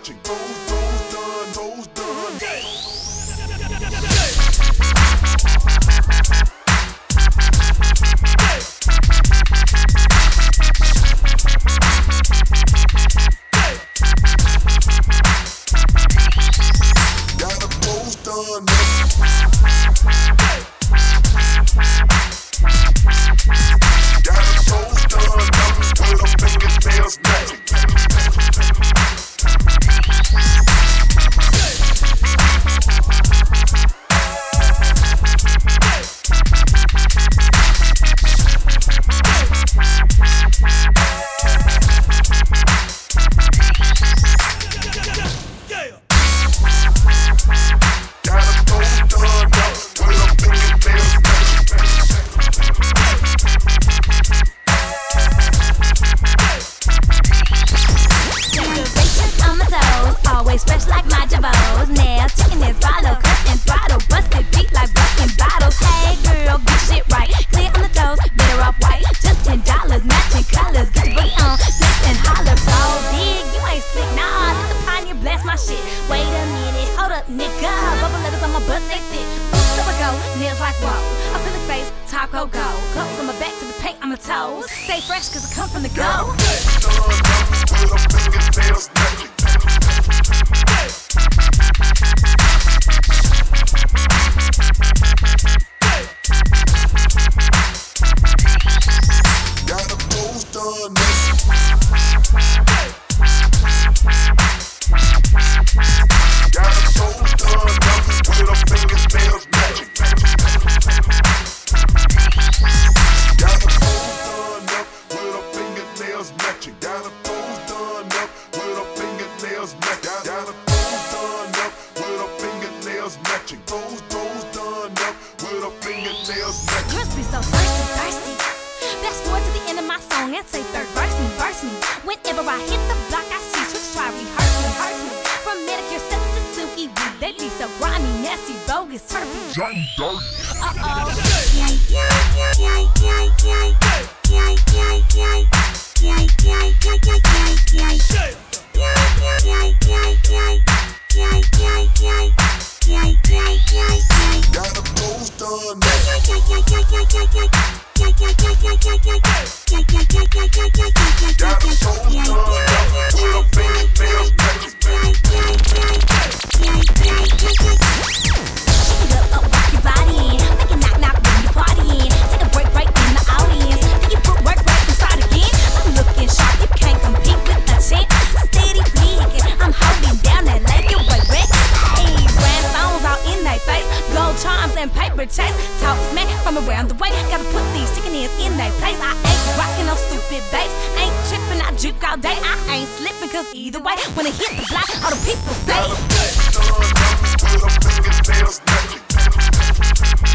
matching. Those done, those done. Got the clothes done. Got the clothes done. With her fingernails matching. Fresh like my Javos, nails, chicken is follow, cut and throttle, busted beat like busting bottles. Hey girl, get shit right, clear on the toes, better off white. Just $10, matching colors, get your booty on, flex and holler. So big, you ain't slick, nah. Let the pioneer blast my shit. Wait a minute, hold up, nigga. Bubble letters on my butt, they thick. Oops, there we go, nails like whoa. Acrylic face, top go. Clothes on my back to the paint on my toes. Stay fresh, cause I come from the go. With her fingernails matching. Got the clothes done. Got the clothes done. With her fingernails matching. Got the clothes done up with her fingernails matching. Got the clothes done up with her fingernails matching. Got the clothes done up with her fingernails matching. Toes done up with her fingernails matching. Girls be so thirsty. Fast forward to the end of my song and say third verse me. Whenever I hit the block, I see switch, try rehearse me. From manicure sets to silky weave, they be so grimy, nasty, bogus, turkey. Johnny Dirty. Got the clothes done. Got the clothes done. With her fingernails matching. Up, rock your body, make it knock when you partying. Take a break right in the audience. Then you put work right inside again. I'm looking sharp, you can't compete with a chick. Steady peeking, I'm holding down that leg, you baby. Hey, brand stones all in their face, gold charms and paper chase. Talk smack from around the way. Gotta put these chicken ears in their place. I ain't rocking no stupid bass, ain't tripping, I juke all day. I ain't slipping, cause either way, when I hit the block, all the people say. Got the clothes done. With her fingernails matching.